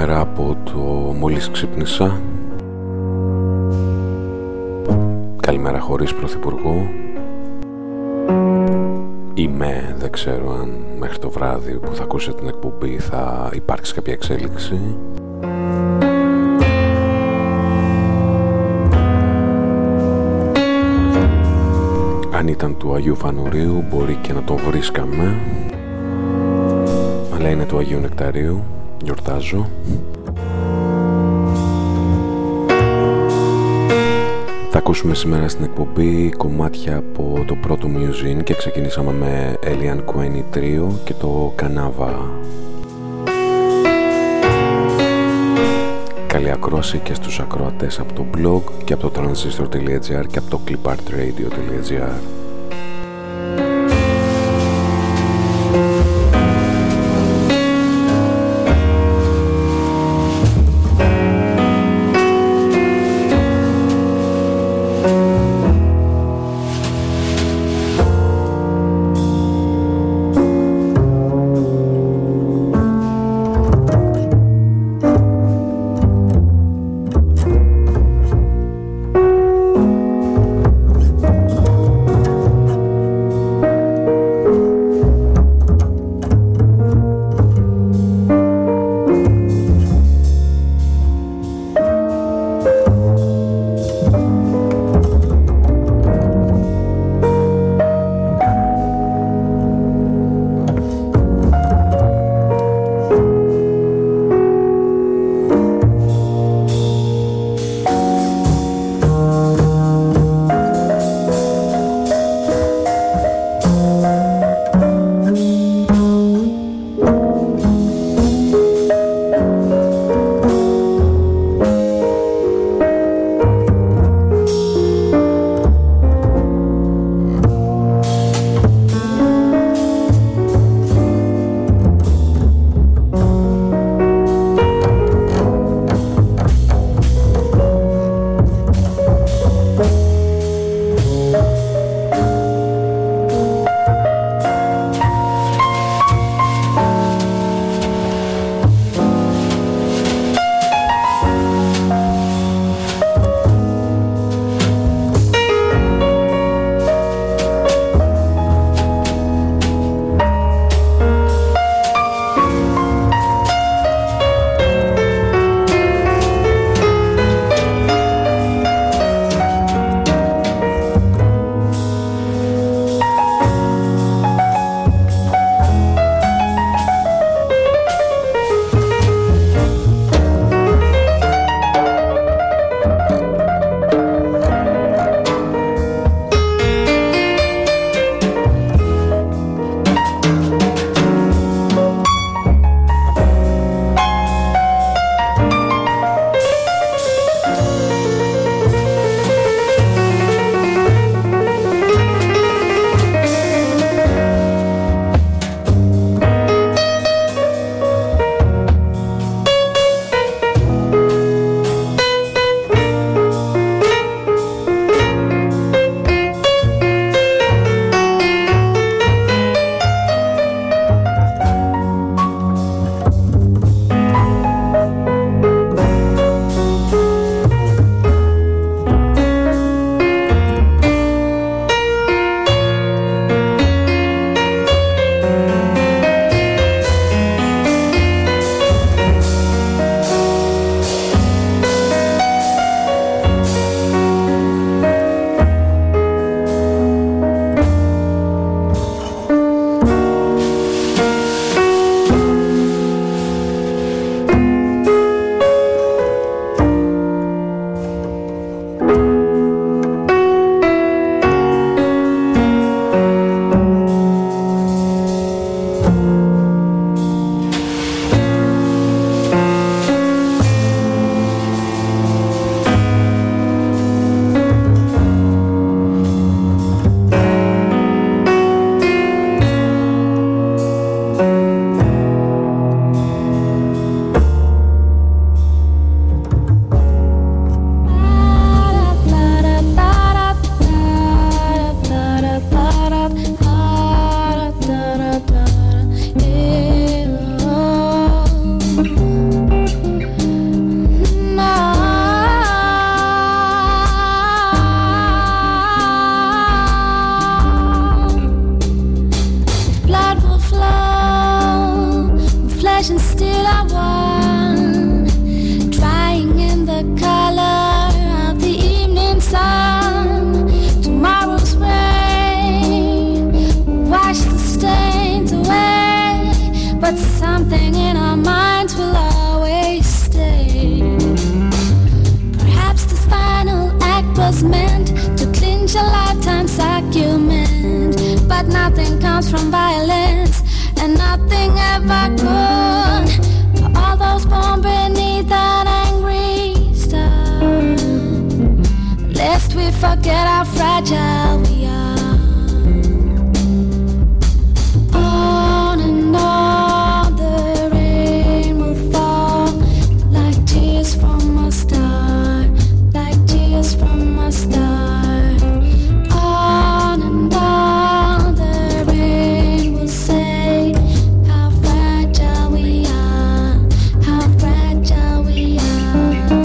μέρα από το μόλις ξύπνησα. Καλημέρα χωρίς πρωθυπουργό. Δεν ξέρω αν μέχρι το βράδυ που θα ακούσετε την εκπομπή θα υπάρξει κάποια εξέλιξη. Αν ήταν του Αγίου Φανουρίου μπορεί και να το βρίσκαμε, αλλά είναι του Αγίου Νεκταρίου, γιορτάζω. Θα ακούσουμε σήμερα στην εκπομπή κομμάτια από το πρώτο Musin και ξεκινήσαμε με Elian Quaini Trio και το Canava. Καλή ακρόαση και στους ακροατές από το blog και από το transistor.gr και από το clipartradio.gr. and still I won, drying in the color of the evening sun. Tomorrow's rain will wash the stains away, but something in our minds will always stay. Perhaps this final act was meant to clinch a lifetime's argument, but nothing comes from violence, and nothing ever could. For all those born beneath an angry star, lest we forget how fragile we are. On and on the rain will fall, like tears from a star, like tears from a star. On and on the rain will say how fragile we are, how fragile we are.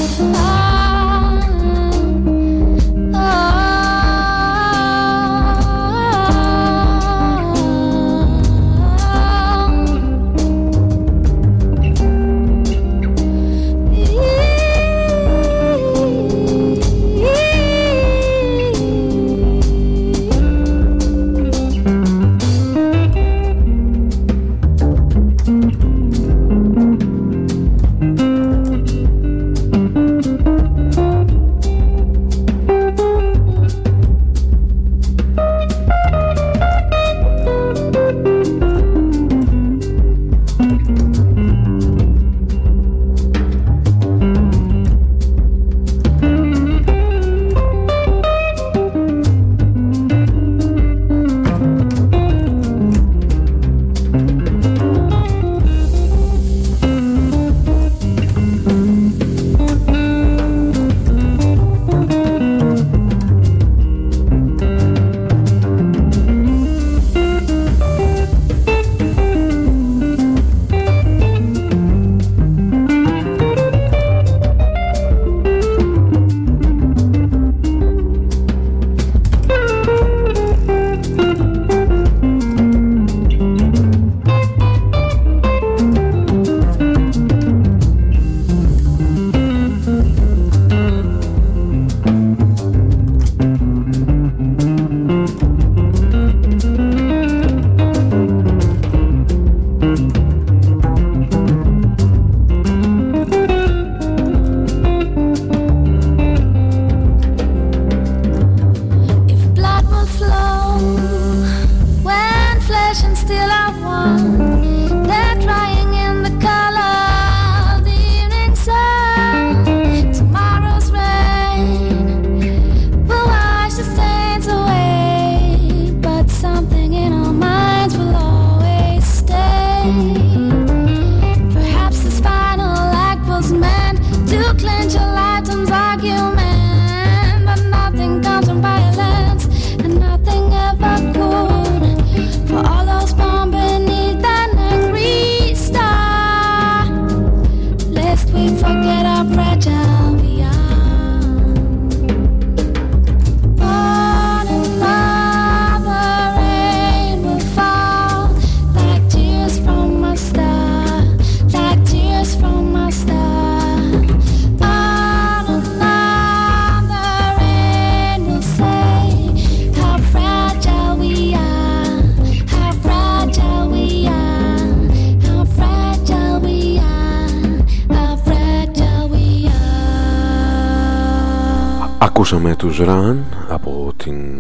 Ακούσαμε τους Run από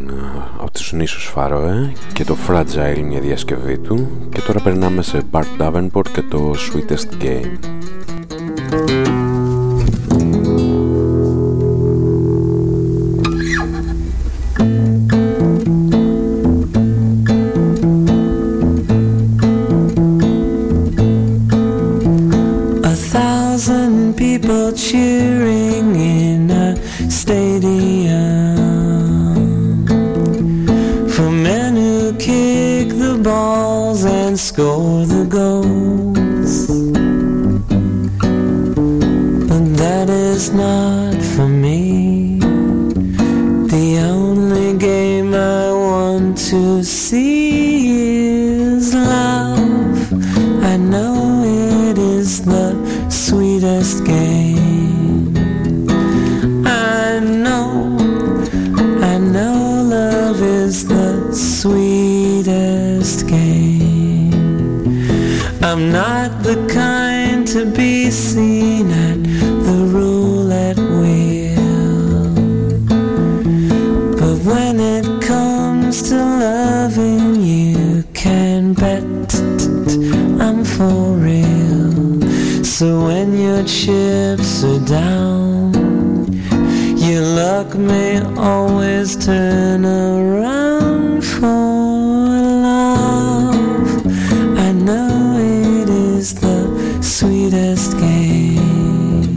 τους νήσους Φάροε και το Fragile, μια διασκευή του, και τώρα περνάμε σε Bart Davenport και το Sweetest Game. People cheering in a stadium for men who kick the balls and score the goals, but that is not for me. The only game I want to see is love. I know it I'm not the kind to be seen at the roulette wheel. But when it comes to loving, you can bet I'm for real. So when your chips are down, your luck may always turn around for love. I know it is the sweetest game.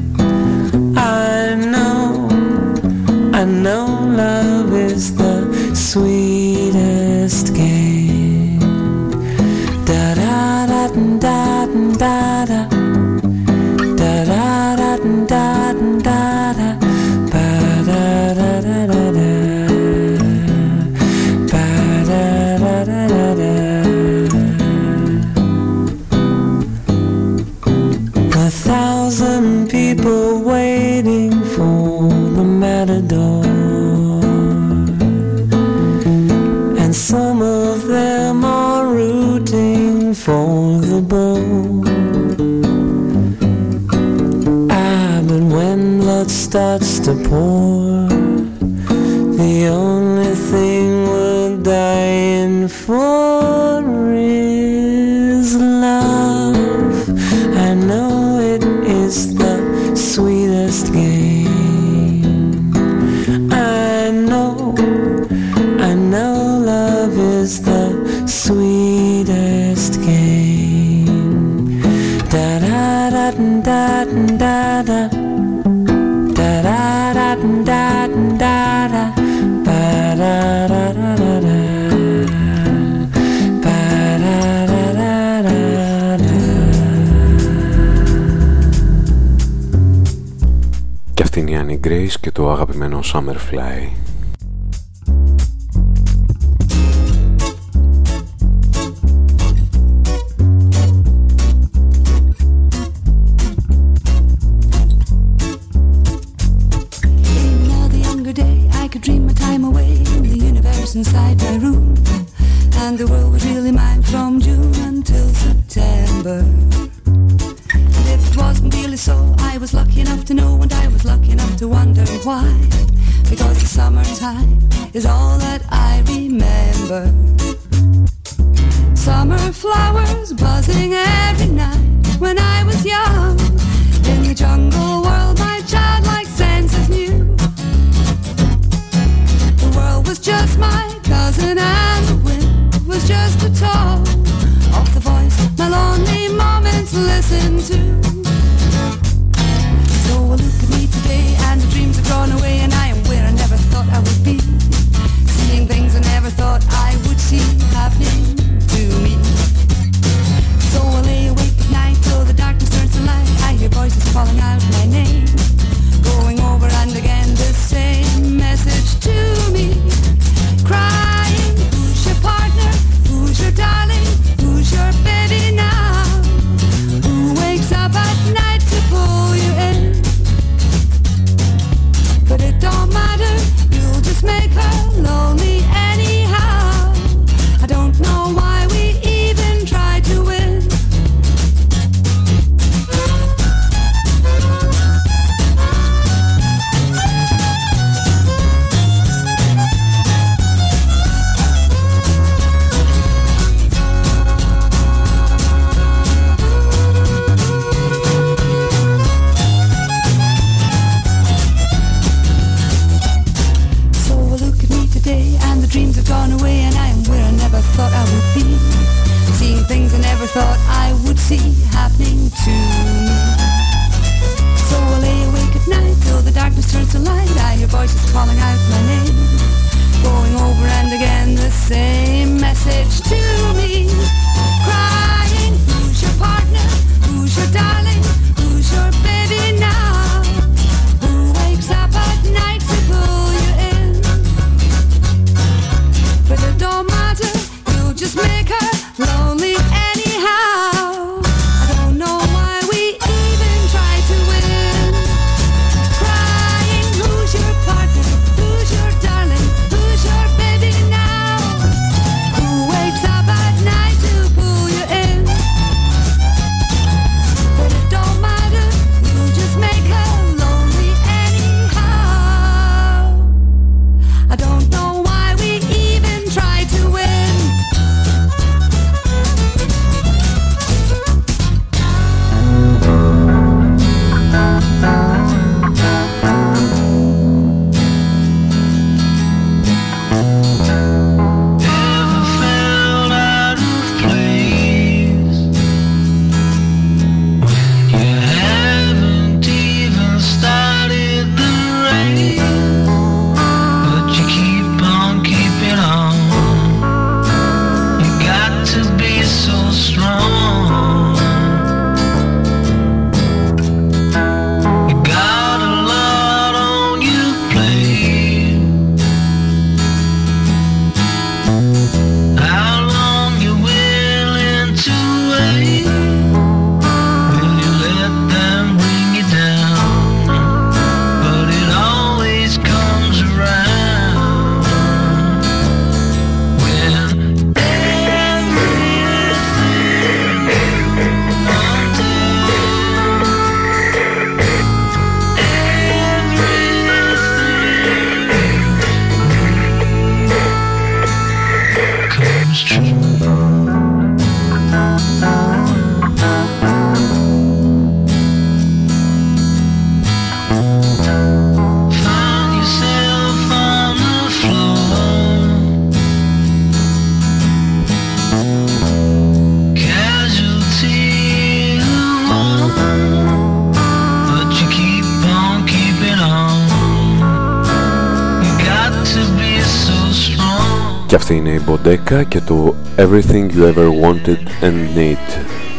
I know love is the sweetest game. Da da da da da da da da da da da da. A thousand people waiting for the matador, and some of them are rooting for the bull. But when blood starts to pour, the only thing we're dying for is love. I know it is the sweetest game. I know love is the sweetest game. Da da da da da da. Da da da da da da. Ba da da da da. Ba da da da da da. Και αυτή είναι η Annie Grace και το αγαπημένο Summerfly. Inside my room, and the world was really mine from June until September. And if it wasn't really so, I was lucky enough to know, and I was lucky enough to wonder why. Because the summertime is all that I remember. Summer flowers buzzing every night when I was young. In the jungle world my childlike senses knew. The world was just my cousin and the wind was just a tone of the voice my lonely moments listen to. So look at me today and the dreams have gone away, and I am where I never thought I would be, seeing things I never thought I would see happening to me. So I lay awake at night till the darkness turns to light. I hear voices calling out my name, going over and again the same message to me, crying, who's your partner, who's your darling, who's your baby now, who wakes up at night to pull you in. But it don't matter, you'll just make her lonely anyhow. I don't know why we even try to win. Dreams have gone away, and I am where I never thought I would be, seeing things I never thought I would see happening to me. So I lay awake at night till the darkness turns to light. I hear voices calling out my name, going over and again the same message to me, crying, who's your partner, who's your darling, who's your baby now, who wakes up at night to pull you in. But it don't matter, you'll just make her lonely anyhow. I don't know why we even try to win. Crying, who's your partner, who's your darling, who's your baby now, who wakes up at night to pull you Και αυτή είναι η Μποντέκα και το Everything You Ever Wanted and Need.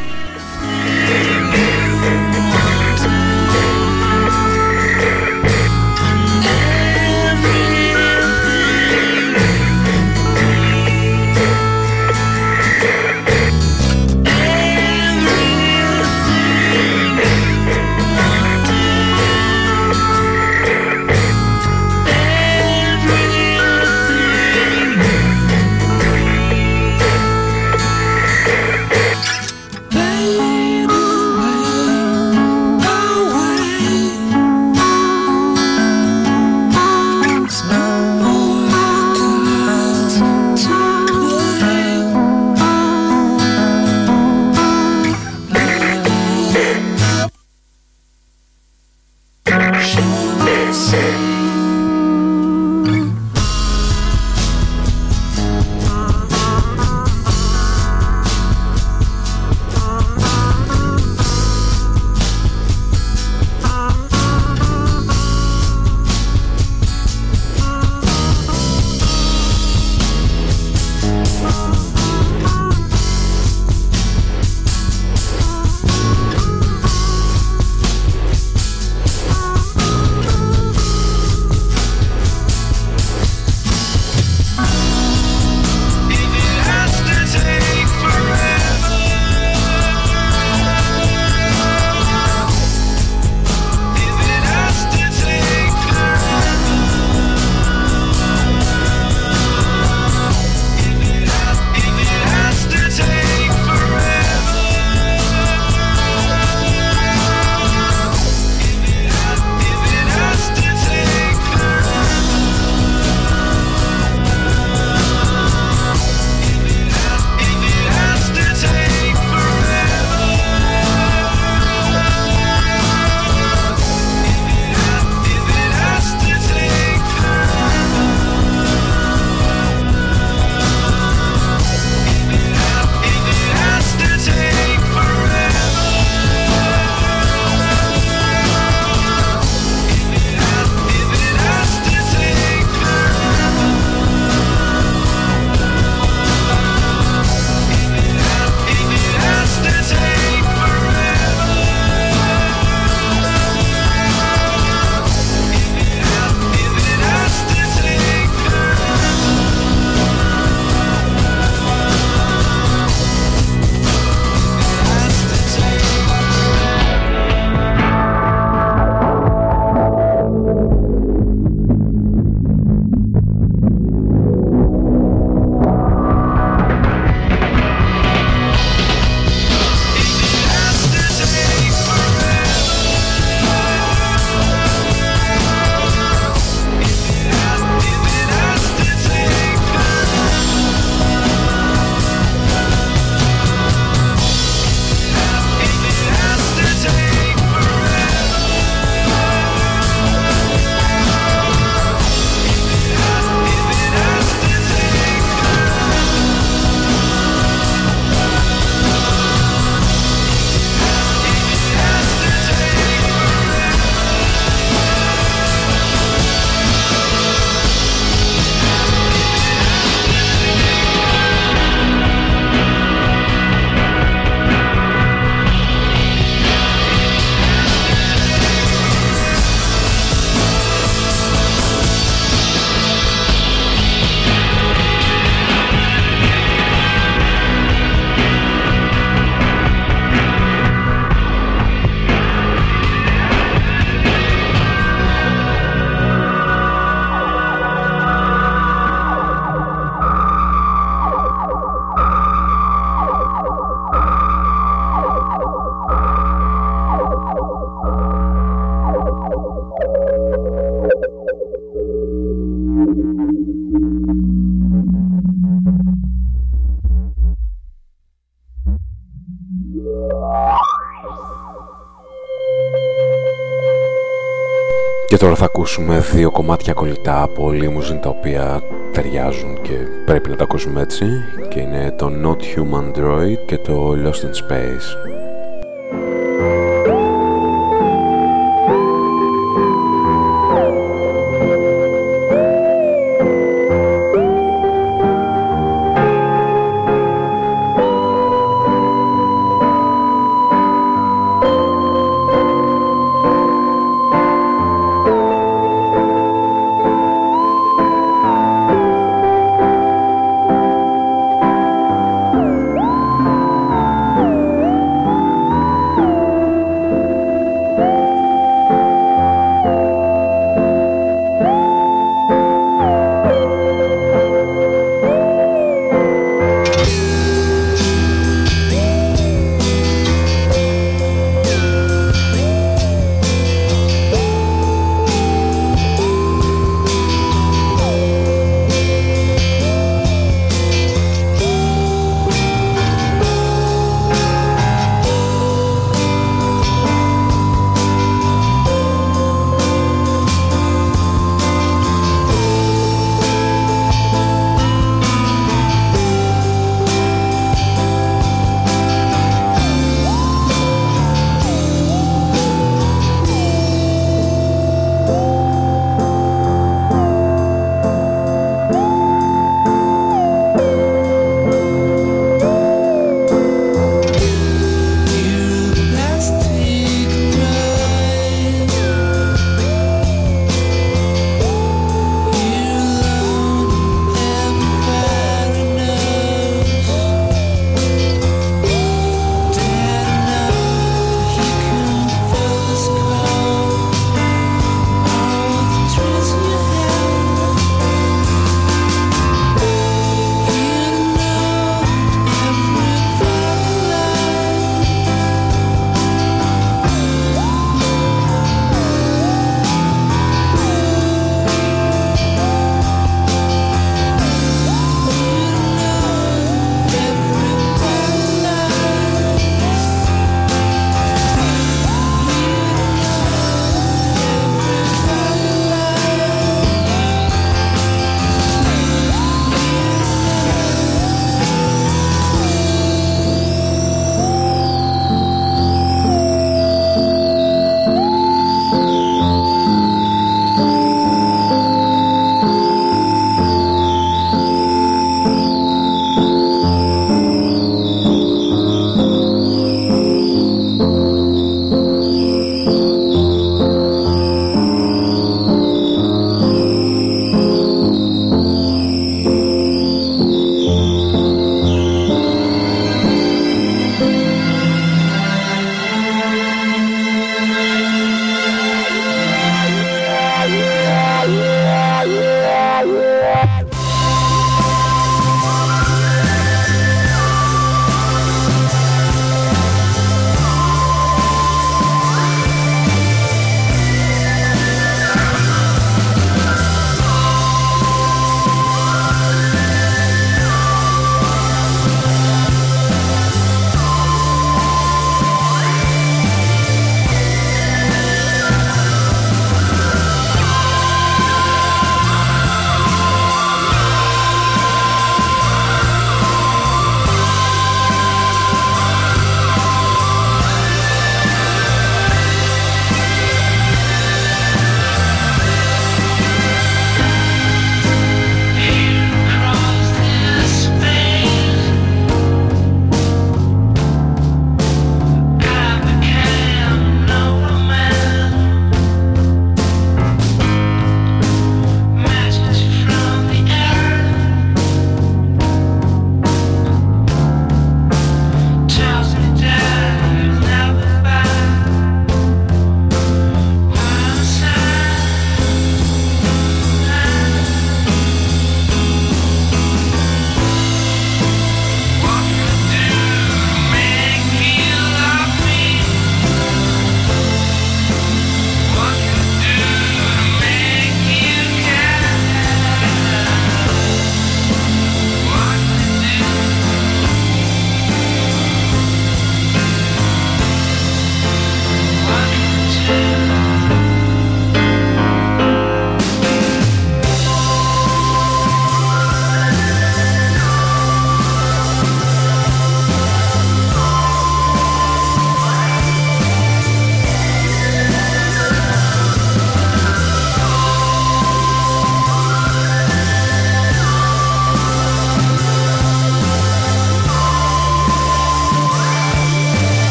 Και τώρα θα ακούσουμε δύο κομμάτια κολλητά από limousine τα οποία ταιριάζουν και πρέπει να τα ακούσουμε έτσι, και είναι το Not Human Droid και το Lost in Space.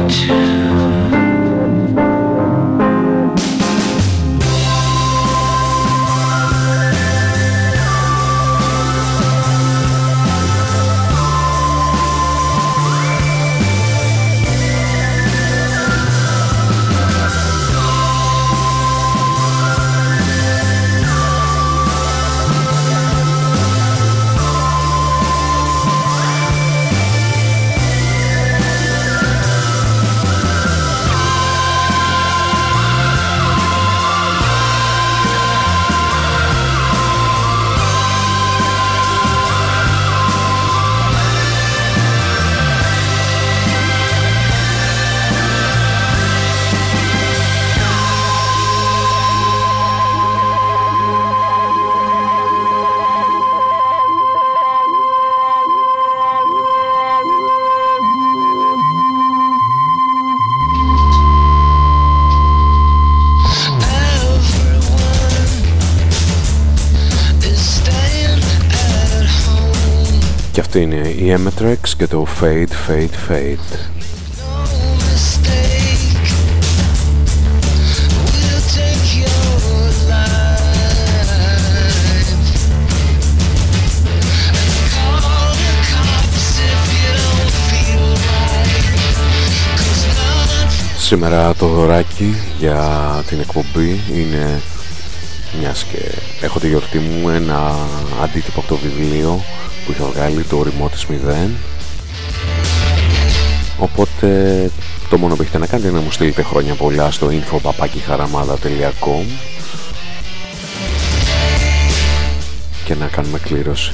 Και αυτή είναι η Emetrix και το Fade, Fade, Fade. Σήμερα το δωράκι για την εκπομπή είναι, μιας και έχω τη γιορτή μου, ένα αντίτυπο από το βιβλίο που είχα βγάλει, το ορειμό της 0. Οπότε το μόνο που έχετε να κάνετε είναι να μου στείλετε χρόνια πολλά στο info@haramada.com και να κάνουμε κλήρωση.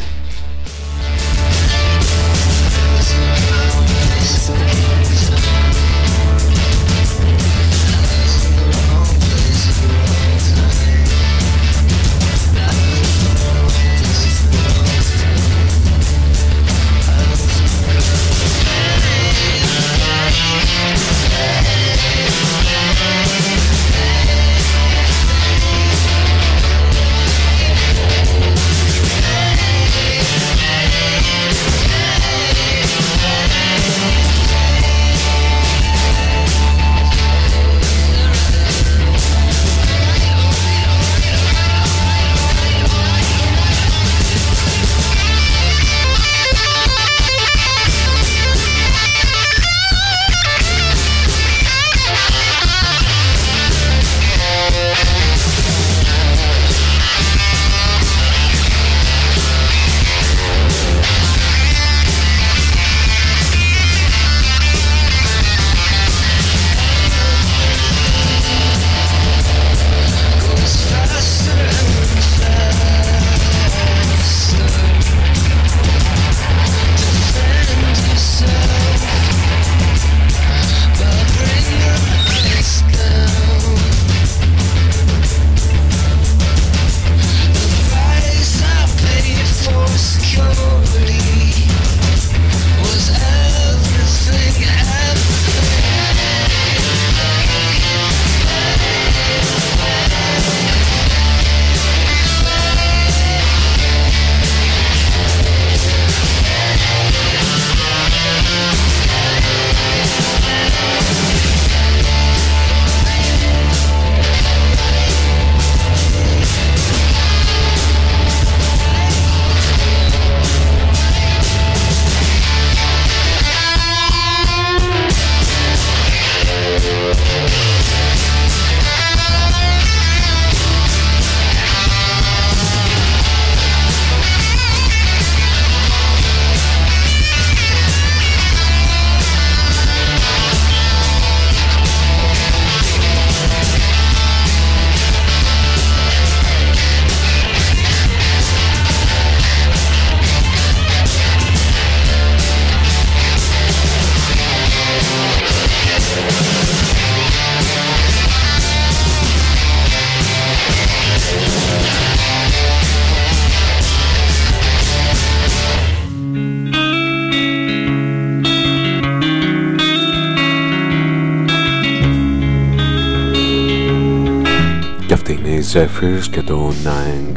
Zephyrs και το Nang.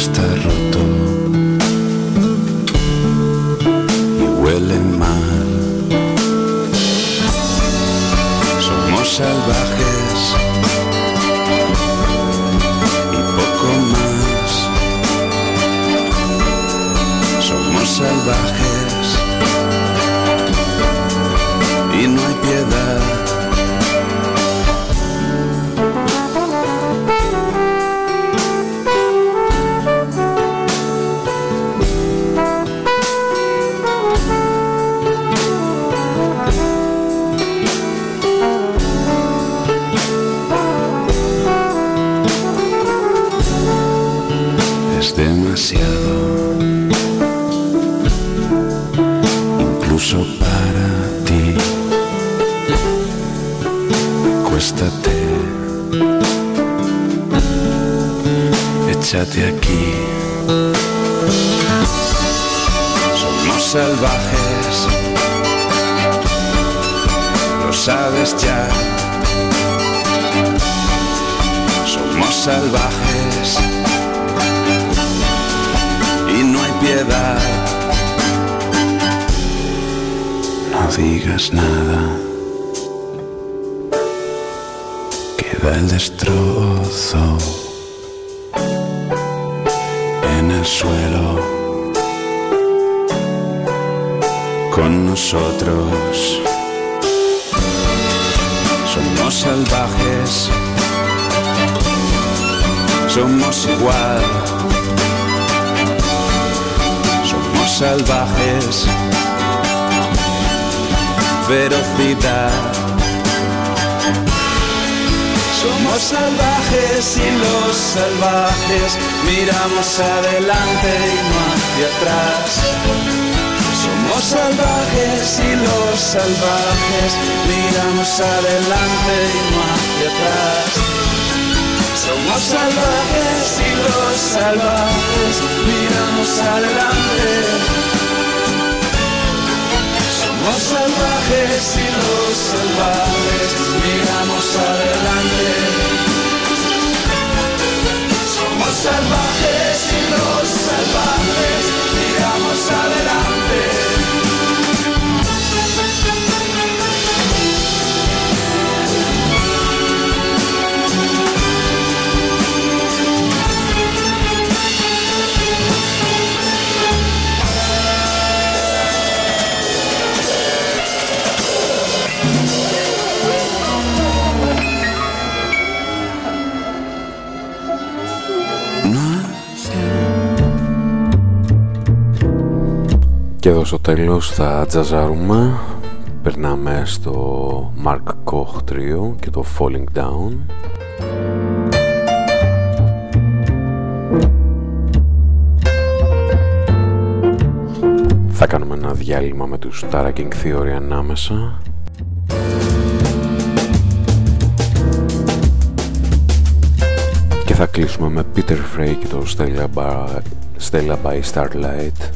está roto y huele mal. Somos salvajes y poco más. Somos salvajes y no hay piedad. Es demasiado, incluso para ti. Acuéstate, échate aquí. Somos salvajes, lo sabes ya. Somos salvajes y no hay piedad. No digas nada, queda el destrozo en el suelo con nosotros. Somos salvajes, somos igual. Salvajes, ferocidad. Somos salvajes y los salvajes miramos adelante y no hacia atrás. Somos salvajes y los salvajes miramos adelante y no hacia atrás. Somos salvajes y los salvajes miramos adelante. Somos salvajes y los salvajes miramos adelante. Somos salvajes y los salvajes miramos adelante. Και εδώ στο τέλος θα τζαζάρουμε. Περνάμε στο Mark Koch Trio και το Falling Down. Θα κάνουμε ένα διάλειμμα με τους Taraking Theory ανάμεσα. Και θα κλείσουμε με Peter Frey και το Stella by Starlight.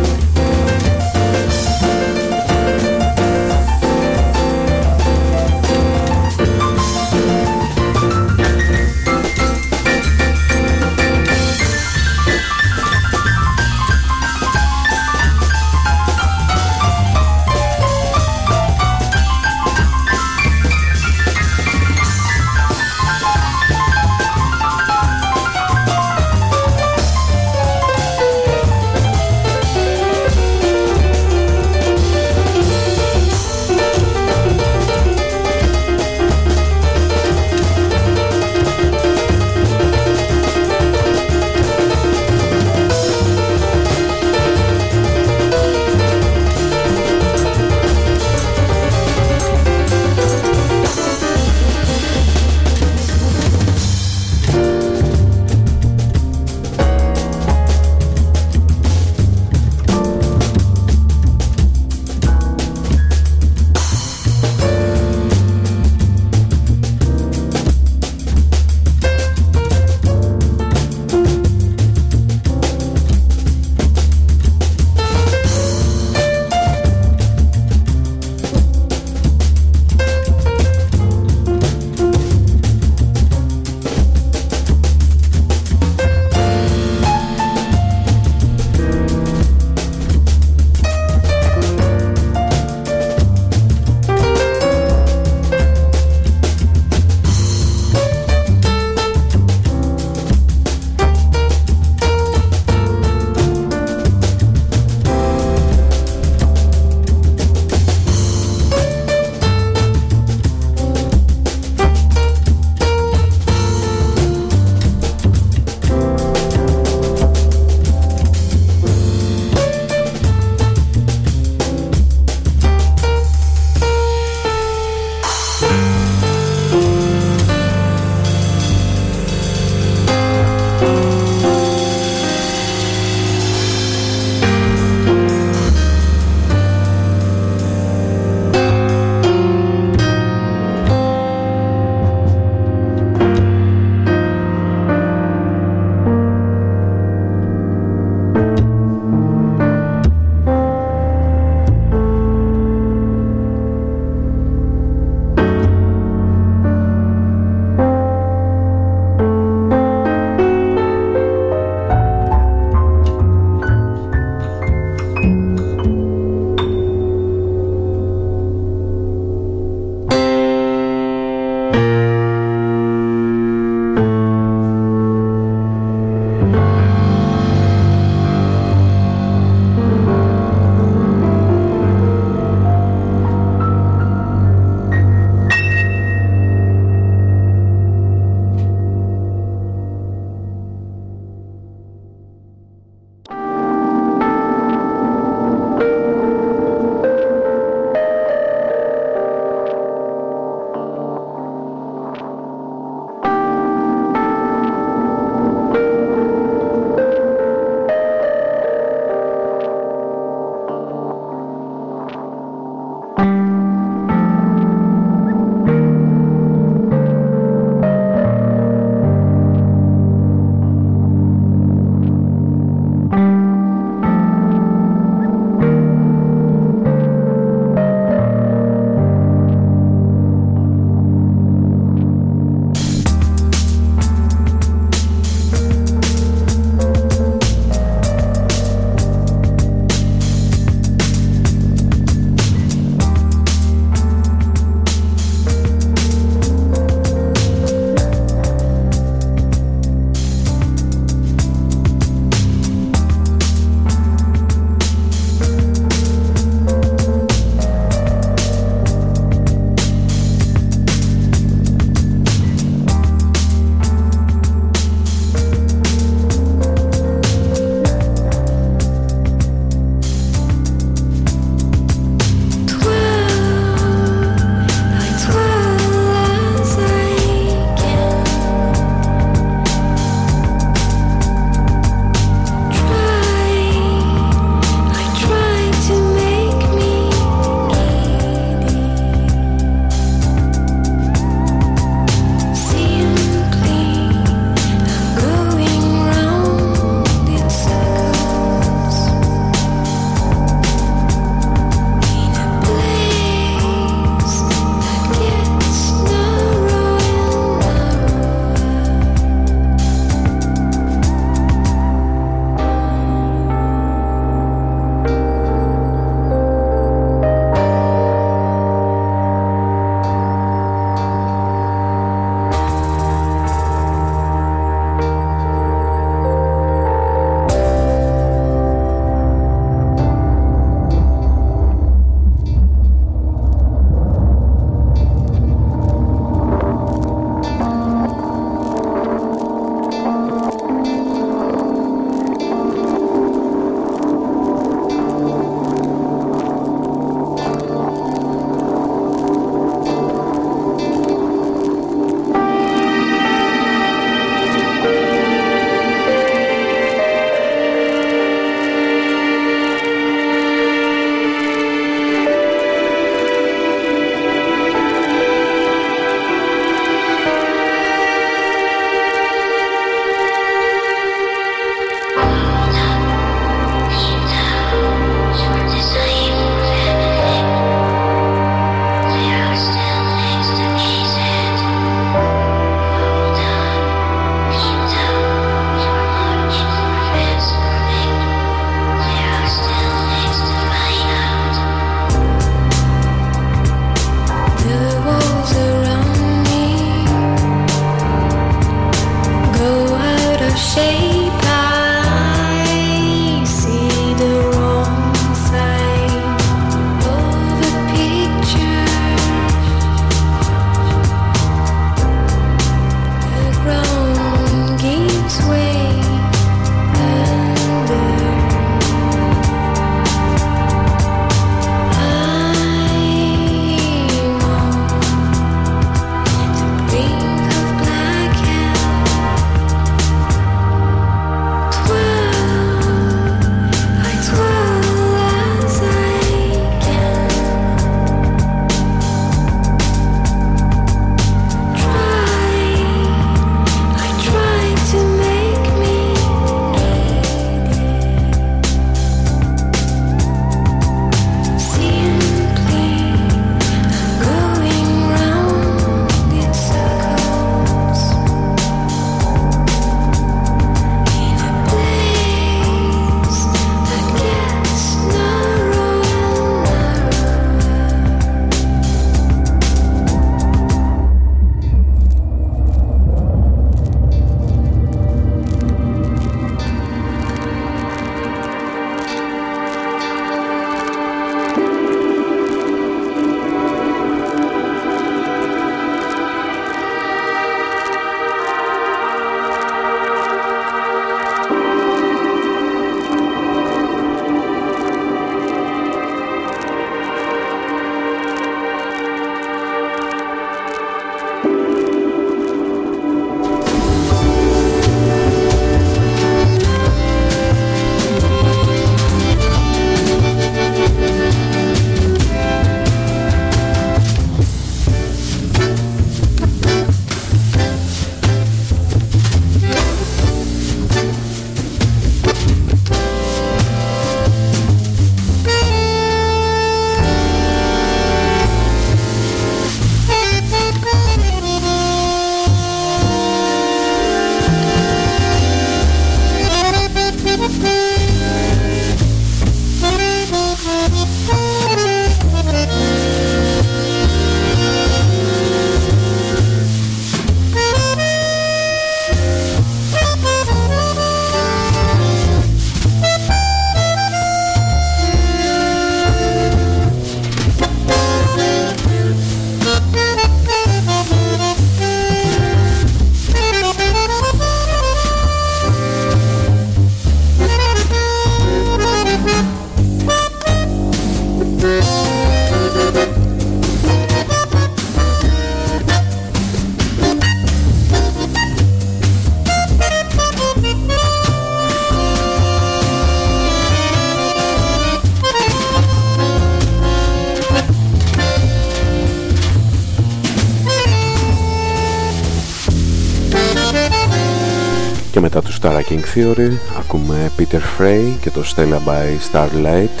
Και μετά του Stara King Theory ακούμε Peter Frey και το Stella by Starlight.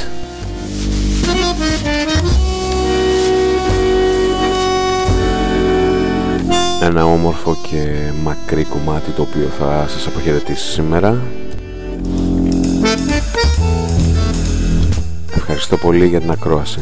Ένα όμορφο και μακρύ κομμάτι το οποίο θα σας αποχαιρετήσει σήμερα. Ευχαριστώ πολύ για την ακρόαση.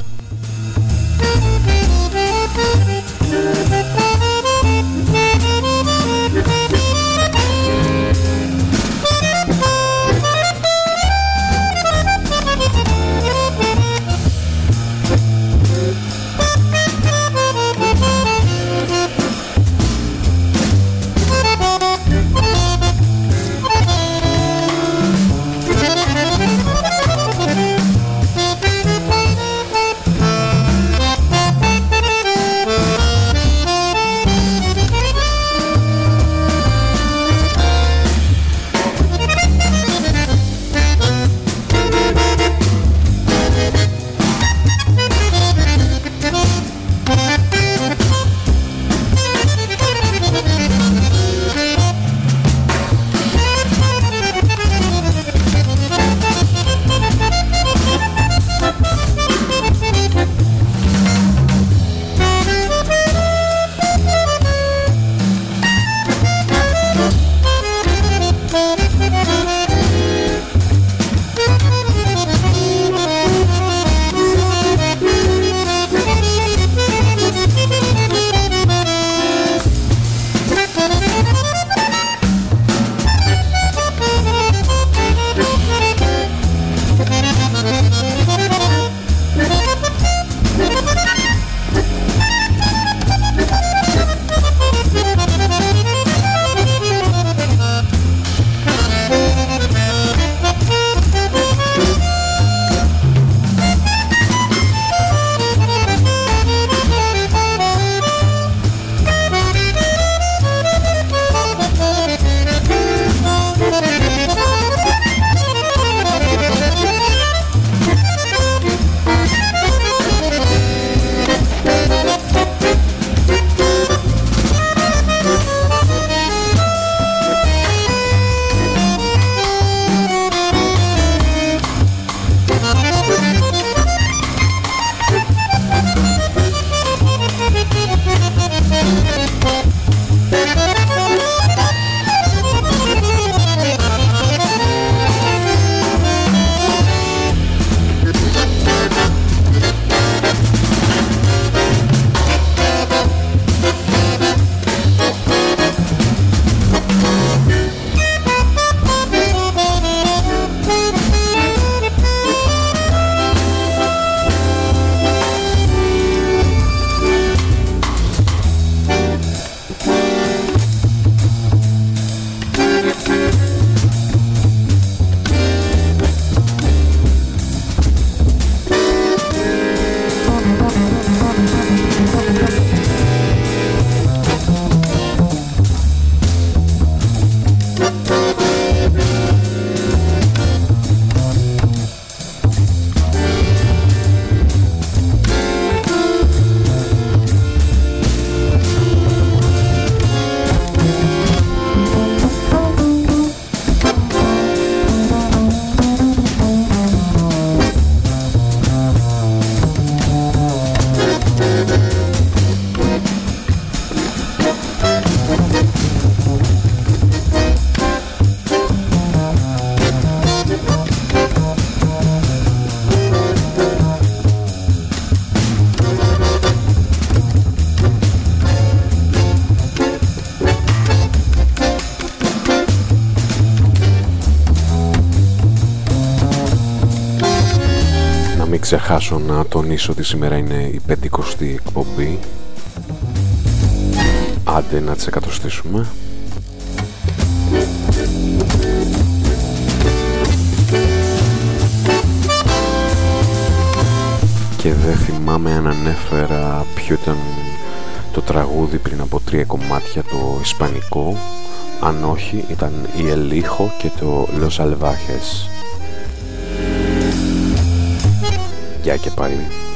ξεχάσω να τονίσω ότι σήμερα είναι η 50η εκπομπή. Άντε να τις εκατοστήσουμε. Και δεν θυμάμαι αν ανέφερα ποιο ήταν το τραγούδι πριν από 3 κομμάτια, το ισπανικό. Αν όχι, ήταν η El Hijo και το Los Salvajes. Γεια και πάλι.